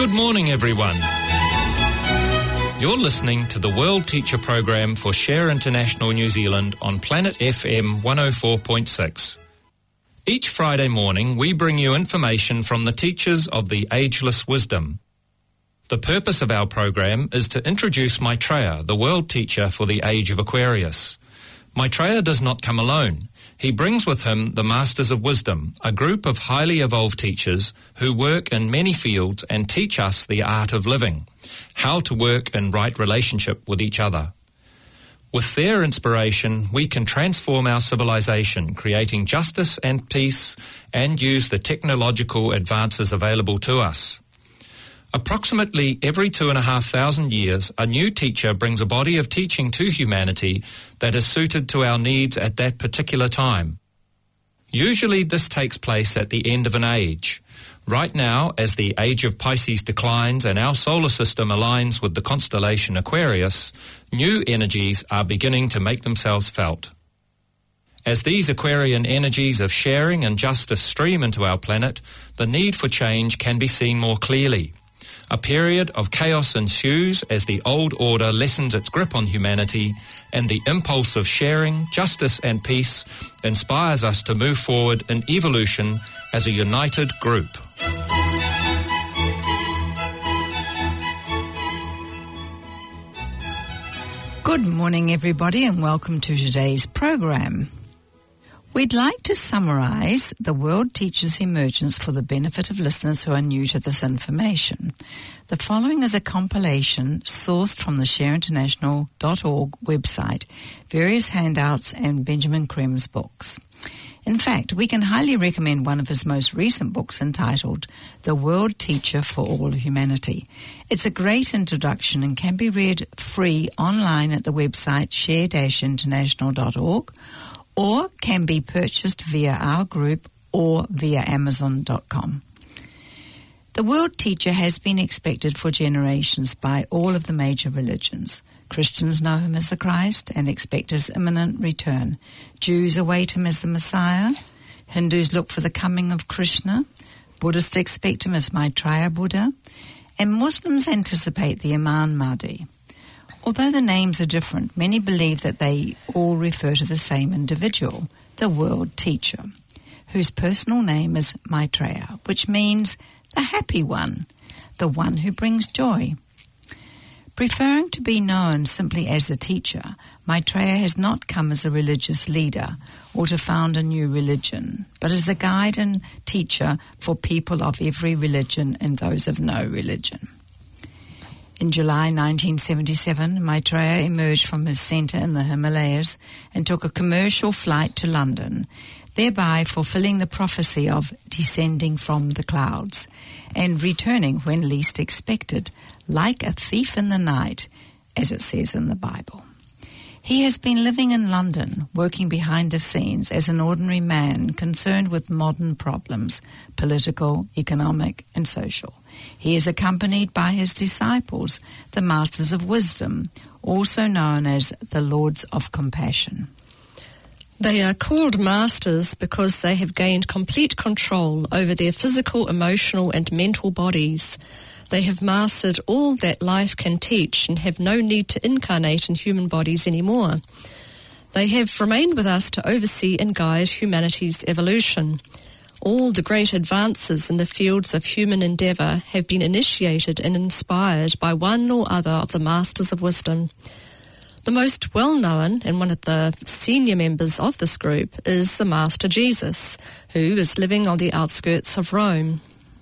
Good morning, everyone. You're listening to the World Teacher Program for Share International New Zealand on Planet FM 104.6. Each Friday morning, we bring you information from the teachers of the Ageless Wisdom. The purpose of our program is to introduce Maitreya, the world teacher for the age of Aquarius. Maitreya does not come alone. He brings with him the Masters of Wisdom, a group of highly evolved teachers who work in many fields and teach us the art of living, how to work in right relationship with each other. With their inspiration, we can transform our civilization, creating justice and peace, and use the technological advances available to us. Approximately every 2,500 years, a new teacher brings a body of teaching to humanity that is suited to our needs at that particular time. Usually this takes place at the end of an age. Right now, as the age of Pisces declines and our solar system aligns with the constellation Aquarius, new energies are beginning to make themselves felt. As these Aquarian energies of sharing and justice stream into our planet, the need for change can be seen more clearly. A period of chaos ensues as the old order lessens its grip on humanity, and the impulse of sharing, justice and peace inspires us to move forward in evolution as a united group. Good morning, everybody, and welcome to today's program. We'd like to summarise the World Teachers Emergence for the benefit of listeners who are new to this information. The following is a compilation sourced from the shareinternational.org website, various handouts and Benjamin Krem's books. In fact, we can highly recommend one of his most recent books entitled The World Teacher for All Humanity. It's a great introduction and can be read free online at the website share-international.org, or can be purchased via our group or via Amazon.com. The World Teacher has been expected for generations by all of the major religions. Christians know him as the Christ and expect his imminent return. Jews await him as the Messiah. Hindus look for the coming of Krishna. Buddhists expect him as Maitreya Buddha. And Muslims anticipate the Imam Mahdi. Although the names are different, many believe that they all refer to the same individual, the World Teacher, whose personal name is Maitreya, which means the happy one, the one who brings joy. Preferring to be known simply as the teacher, Maitreya has not come as a religious leader or to found a new religion, but as a guide and teacher for people of every religion and those of no religion. In July 1977, Maitreya emerged from his centre in the Himalayas and took a commercial flight to London, thereby fulfilling the prophecy of descending from the clouds and returning when least expected, like a thief in the night, as it says in the Bible. He has been living in London, working behind the scenes as an ordinary man concerned with modern problems, political, economic, and social. He is accompanied by his disciples, the Masters of Wisdom, also known as the Lords of Compassion. They are called masters because they have gained complete control over their physical, emotional, and mental bodies. They have mastered all that life can teach and have no need to incarnate in human bodies anymore. They have remained with us to oversee and guide humanity's evolution. All the great advances in the fields of human endeavour have been initiated and inspired by one or other of the Masters of Wisdom. The most well-known and one of the senior members of this group is the Master Jesus, who is living on the outskirts of Rome.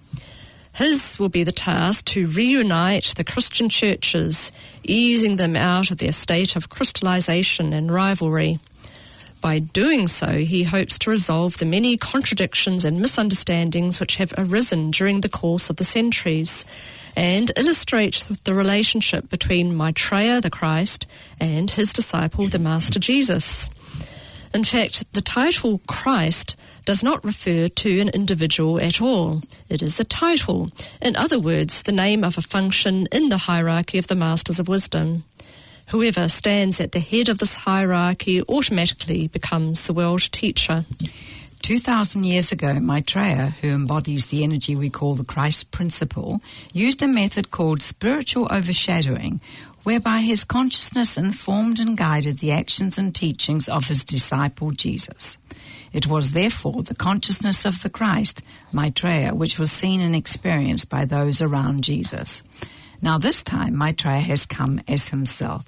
His will be the task to reunite the Christian churches, easing them out of their state of crystallization and rivalry. By doing so, he hopes to resolve the many contradictions and misunderstandings which have arisen during the course of the centuries, and illustrate the relationship between Maitreya the Christ and his disciple the Master Jesus. In fact, the title Christ does not refer to an individual at all. It is a title. In other words, the name of a function in the hierarchy of the Masters of Wisdom. Whoever stands at the head of this hierarchy automatically becomes the world teacher. 2,000 years ago, Maitreya, who embodies the energy we call the Christ principle, used a method called spiritual overshadowing, whereby his consciousness informed and guided the actions and teachings of his disciple Jesus. It was therefore the consciousness of the Christ, Maitreya, which was seen and experienced by those around Jesus. Now this time, Maitreya has come as himself.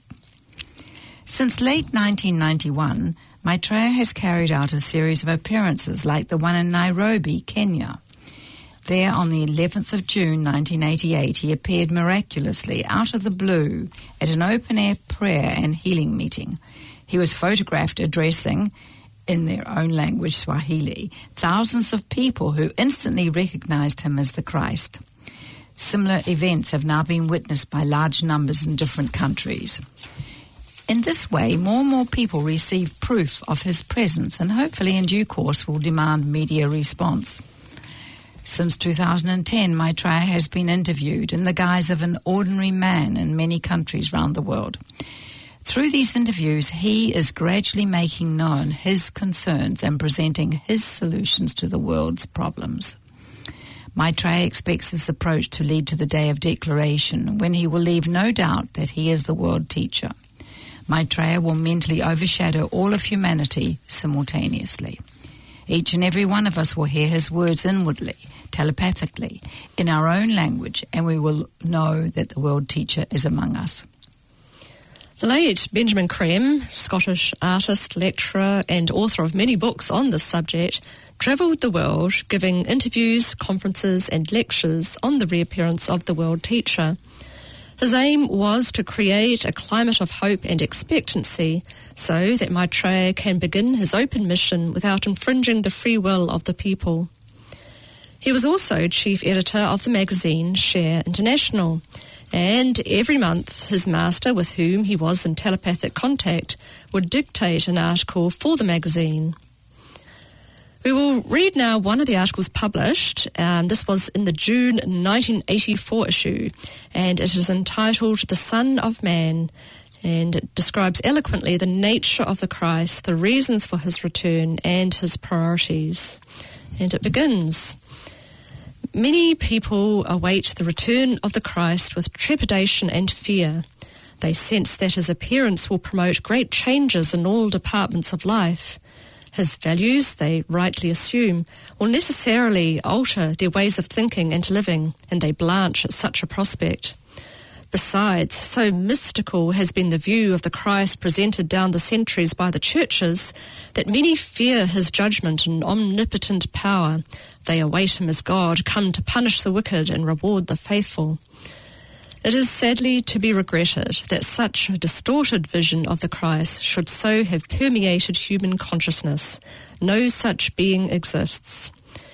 Since late 1991, Maitreya has carried out a series of appearances like the one in Nairobi, Kenya. There, on the 11th of June 1988, he appeared miraculously out of the blue at an open-air prayer and healing meeting. He was photographed addressing, in their own language, Swahili, thousands of people who instantly recognized him as the Christ. Similar events have now been witnessed by large numbers in different countries. In this way, more and more people receive proof of his presence and hopefully in due course will demand media response. Since 2010, Maitreya has been interviewed in the guise of an ordinary man in many countries around the world. Through these interviews, he is gradually making known his concerns and presenting his solutions to the world's problems. Maitreya expects this approach to lead to the day of declaration, when he will leave no doubt that he is the world teacher. Maitreya will mentally overshadow all of humanity simultaneously. Each and every one of us will hear his words inwardly, telepathically, in our own language, and we will know that the world teacher is among us. The late Benjamin Creme, Scottish artist, lecturer and author of many books on this subject, travelled the world giving interviews, conferences and lectures on the reappearance of the world teacher. His aim was to create a climate of hope and expectancy so that Maitreya can begin his open mission without infringing the free will of the people. He was also chief editor of the magazine Share International, and every month his master, with whom he was in telepathic contact, would dictate an article for the magazine. We will read now one of the articles published. This was in the June 1984 issue, and it is entitled The Son of Man, and it describes eloquently the nature of the Christ, the reasons for his return, and his priorities. And it begins: Many people await the return of the Christ with trepidation and fear. They sense that his appearance will promote great changes in all departments of life. His values, they rightly assume, will necessarily alter their ways of thinking and living, and they blanch at such a prospect. Besides, so mystical has been the view of the Christ presented down the centuries by the churches that many fear his judgment and omnipotent power. They await him as God, come to punish the wicked and reward the faithful. It is sadly to be regretted that such a distorted vision of the Christ should so have permeated human consciousness. No such being exists.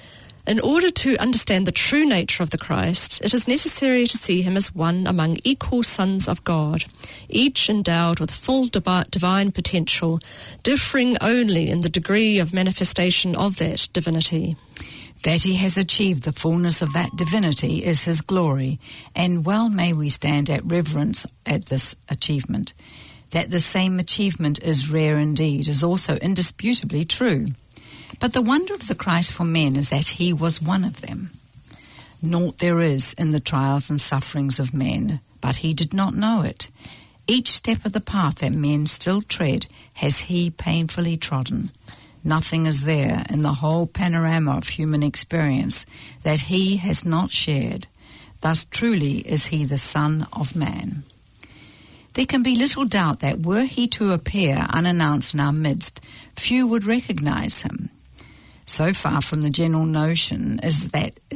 In order to understand the true nature of the Christ, it is necessary to see him as one among equal sons of God, each endowed with full divine potential, differing only in the degree of manifestation of that divinity. That he has achieved the fullness of that divinity is his glory, and well may we stand at reverence at this achievement. That the same achievement is rare indeed is also indisputably true. But the wonder of the Christ for men is that he was one of them. Naught there is in the trials and sufferings of men, but he did not know it. Each step of the path that men still tread has he painfully trodden. Nothing is there in the whole panorama of human experience that he has not shared. Thus truly is he the Son of Man. There can be little doubt that were he to appear unannounced in our midst, few would recognize him. So far from the general notion is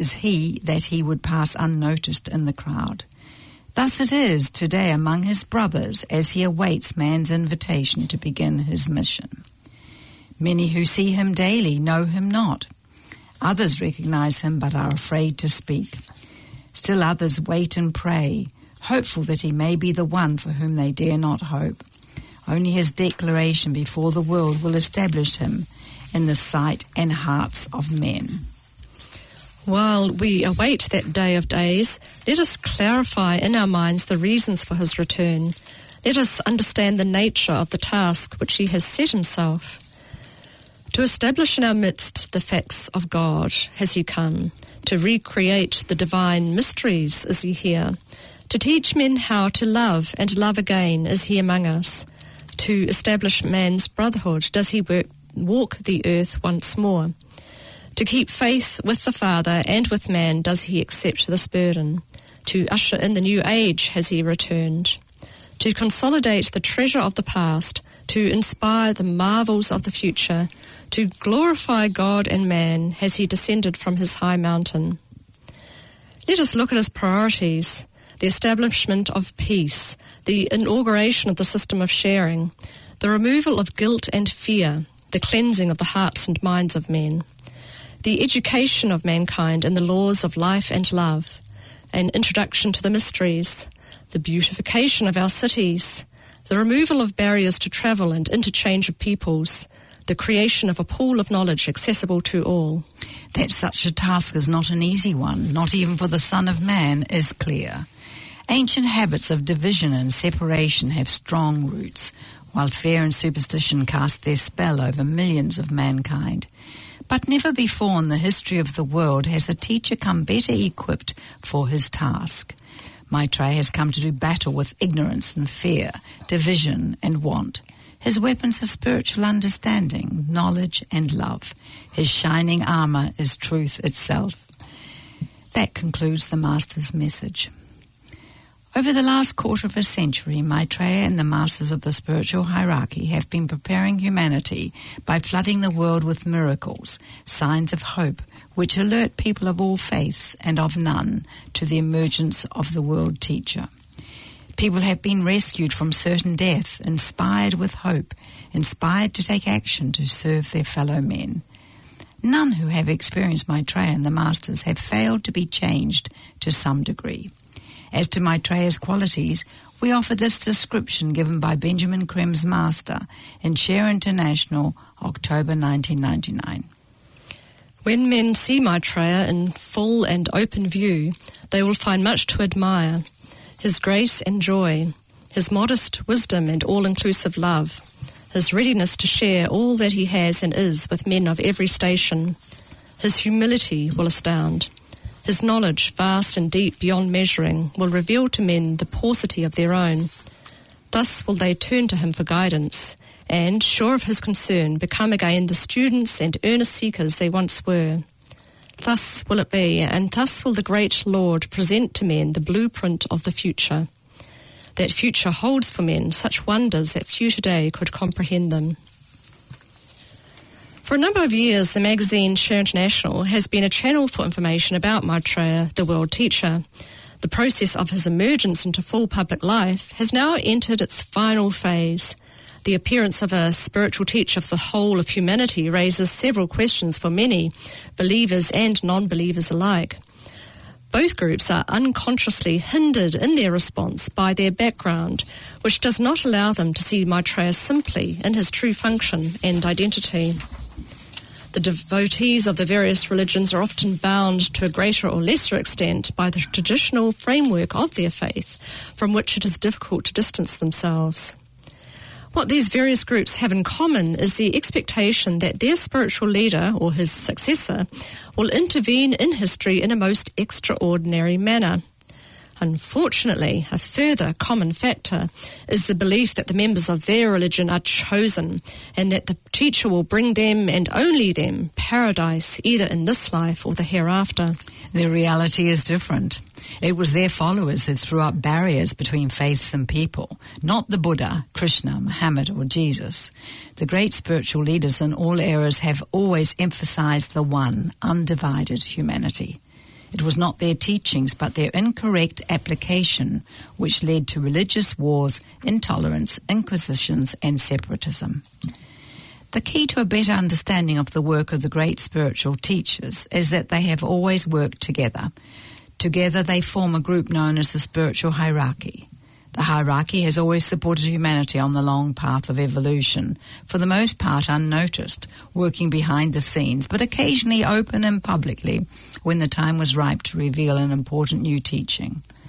he that he would pass unnoticed in the crowd. Thus it is today among his brothers as he awaits man's invitation to begin his mission. Many who see him daily know him not. Others recognize him but are afraid to speak. Still others wait and pray, hopeful that he may be the one for whom they dare not hope. Only his declaration before the world will establish him in the sight and hearts of men. While we await that day of days, let us clarify in our minds the reasons for his return. Let us understand the nature of the task which he has set himself. To establish in our midst the facts of God has he come. To recreate the divine mysteries is he here. To teach men how to love and love again is he among us. To establish man's brotherhood does he walk the earth once more. To keep faith with the Father and with man does he accept this burden. To usher in the new age has he returned. To consolidate the treasure of the past, to inspire the marvels of the future, to glorify God and man has he descended from his high mountain. Let us look at his priorities: the establishment of peace, the inauguration of the system of sharing, the removal of guilt and fear, the cleansing of the hearts and minds of men, the education of mankind in the laws of life and love, an introduction to the mysteries, the beautification of our cities, the removal of barriers to travel and interchange of peoples, the creation of a pool of knowledge accessible to all. That such a task is not an easy one, not even for the Son of Man, is clear. Ancient habits of division and separation have strong roots, while fear and superstition cast their spell over millions of mankind. But never before in the history of the world has a teacher come better equipped for his task. Maitreya has come to do battle with ignorance and fear, division and want. His weapons are spiritual understanding, knowledge and love. His shining armour is truth itself. That concludes the Master's message. Over the last quarter of a century, Maitreya and the Masters of the spiritual hierarchy have been preparing humanity by flooding the world with miracles, signs of hope, which alert people of all faiths and of none to the emergence of the world teacher. People have been rescued from certain death, inspired with hope, inspired to take action to serve their fellow men. None who have experienced Maitreya and the Masters have failed to be changed to some degree. As to Maitreya's qualities, we offer this description given by Benjamin Krem's Master in Share International, October 1999. When men see Maitreya in full and open view, they will find much to admire. His grace and joy, his modest wisdom and all-inclusive love, his readiness to share all that he has and is with men of every station. His humility will astound. His knowledge, vast and deep beyond measuring, will reveal to men the paucity of their own. Thus will they turn to him for guidance, and, sure of his concern, become again the students and earnest seekers they once were. Thus will it be, and thus will the great Lord present to men the blueprint of the future. That future holds for men such wonders that few today could comprehend them. For a number of years, the magazine Share International has been a channel for information about Maitreya, the world teacher. The process of his emergence into full public life has now entered its final phase. The appearance of a spiritual teacher for the whole of humanity raises several questions for many, believers and non-believers alike. Both groups are unconsciously hindered in their response by their background, which does not allow them to see Maitreya simply in his true function and identity. The devotees of the various religions are often bound to a greater or lesser extent by the traditional framework of their faith, from which it is difficult to distance themselves. What these various groups have in common is the expectation that their spiritual leader, or his successor, will intervene in history in a most extraordinary manner. Unfortunately, a further common factor is the belief that the members of their religion are chosen and that the teacher will bring them and only them paradise either in this life or the hereafter. The reality is different. It was their followers who threw up barriers between faiths and people, not the Buddha, Krishna, Muhammad or Jesus. The great spiritual leaders in all eras have always emphasized the one, undivided humanity. It was not their teachings, but their incorrect application which led to religious wars, intolerance, inquisitions, and separatism. The key to a better understanding of the work of the great spiritual teachers is that they have always worked together. Together they form a group known as the spiritual hierarchy. The hierarchy has always supported humanity on the long path of evolution, for the most part unnoticed, working behind the scenes, but occasionally open and publicly when the time was ripe to reveal an important new teaching.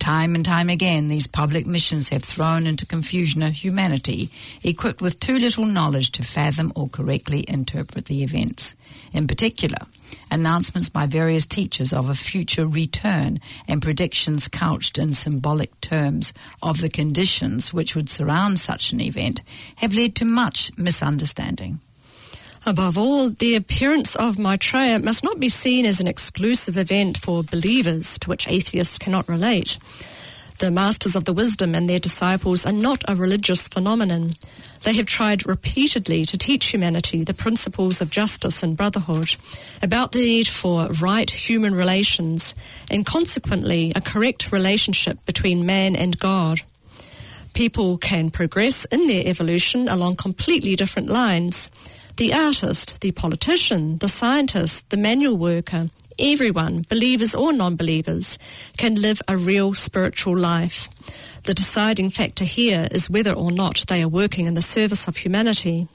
Time and time again, these public missions have thrown into confusion a humanity equipped with too little knowledge to fathom or correctly interpret the events. In particular, announcements by various teachers of a future return and predictions couched in symbolic terms of the conditions which would surround such an event have led to much misunderstanding. Above all, the appearance of Maitreya must not be seen as an exclusive event for believers to which atheists cannot relate. The Masters of the Wisdom and their disciples are not a religious phenomenon. They have tried repeatedly to teach humanity the principles of justice and brotherhood, about the need for right human relations, and consequently a correct relationship between man and God. People can progress in their evolution along completely different lines. The artist, the politician, the scientist, the manual worker, everyone, believers or non-believers, can live a real spiritual life. The deciding factor here is whether or not they are working in the service of humanity.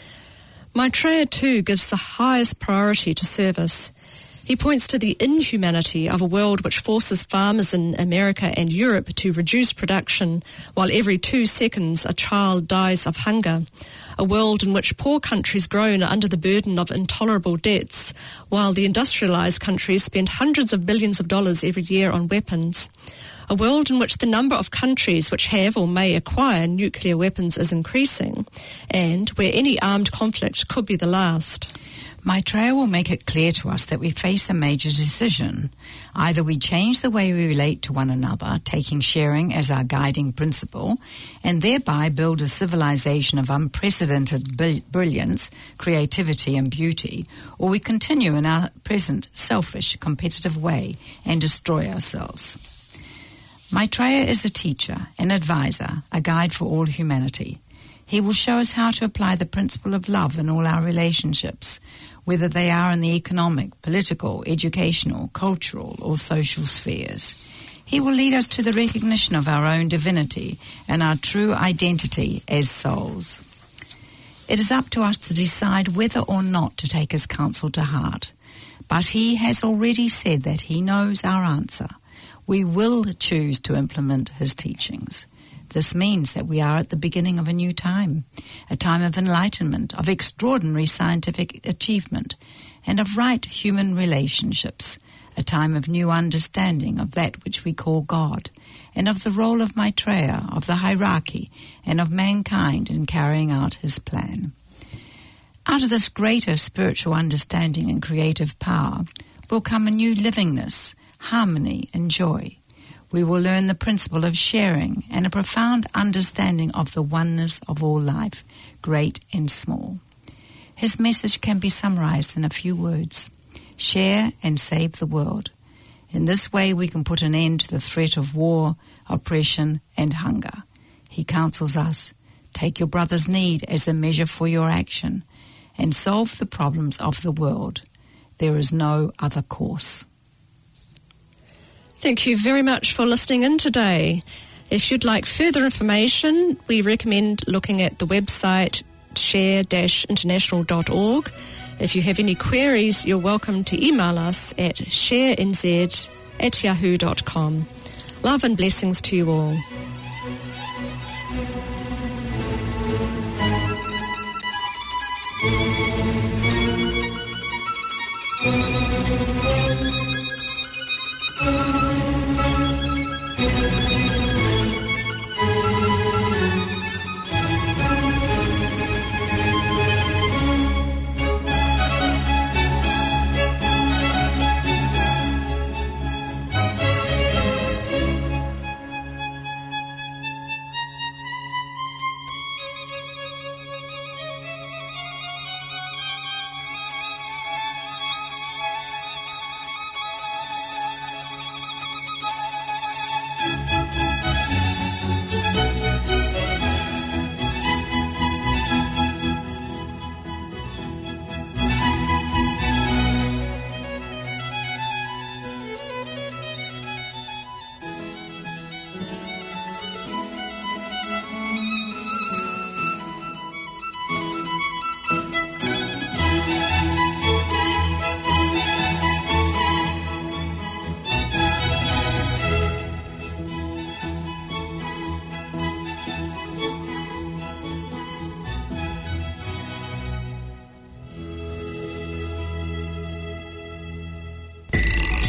Maitreya too gives the highest priority to service. He points to the inhumanity of a world which forces farmers in America and Europe to reduce production while every 2 seconds a child dies of hunger. A world in which poor countries groan under the burden of intolerable debts, while the industrialized countries spend hundreds of billions of dollars every year on weapons. A world in which the number of countries which have or may acquire nuclear weapons is increasing, and where any armed conflict could be the last. Maitreya will make it clear to us that we face a major decision. Either we change the way we relate to one another, taking sharing as our guiding principle, and thereby build a civilization of unprecedented brilliance, creativity and beauty, or we continue in our present selfish, competitive way and destroy ourselves. Maitreya is a teacher, an advisor, a guide for all humanity. He will show us how to apply the principle of love in all our relationships, whether they are in the economic, political, educational, cultural, or social spheres. He will lead us to the recognition of our own divinity and our true identity as souls. It is up to us to decide whether or not to take his counsel to heart, but he has already said that he knows our answer. We will choose to implement his teachings. This means that we are at the beginning of a new time, a time of enlightenment, of extraordinary scientific achievement, and of right human relationships, a time of new understanding of that which we call God, and of the role of Maitreya, of the hierarchy, and of mankind in carrying out his plan. Out of this greater spiritual understanding and creative power will come a new livingness, harmony, and joy. We will learn the principle of sharing and a profound understanding of the oneness of all life, great and small. His message can be summarized in a few words. Share and save the world. In this way we can put an end to the threat of war, oppression and hunger. He counsels us, take your brother's need as a measure for your action and solve the problems of the world. There is no other course. Thank you very much for listening in today. If you'd like further information, we recommend looking at the website share-international.org. If you have any queries, you're welcome to email us at sharenz@yahoo.com. Love and blessings to you all.